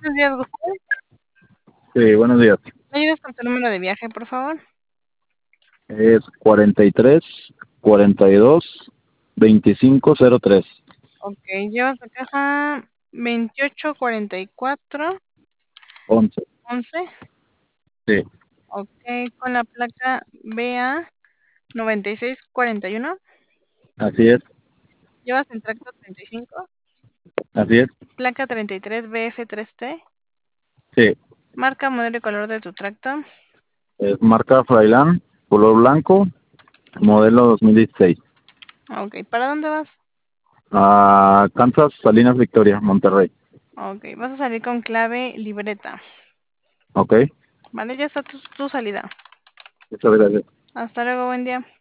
Buenos días, Gustavo. Sí, buenos días. ¿Me ayudas con tu número de viaje, por favor? Es 43 42 2503 Ok, llevas la caja 2844 11. 11. Sí, Ok, con la placa BA 9641. así es, Llevas el tracto 35. así es. Placa 33 BF3T. Sí, Marca, modelo y color de tu tracto. es marca Freiland, color blanco, modelo 2016. Ok, ¿para dónde vas? Kansas, Salinas Victoria, Monterrey. Ok, vas a salir con clave libreta. Ok, Vale, ya está tu salida. muchas gracias. Hasta luego, buen día.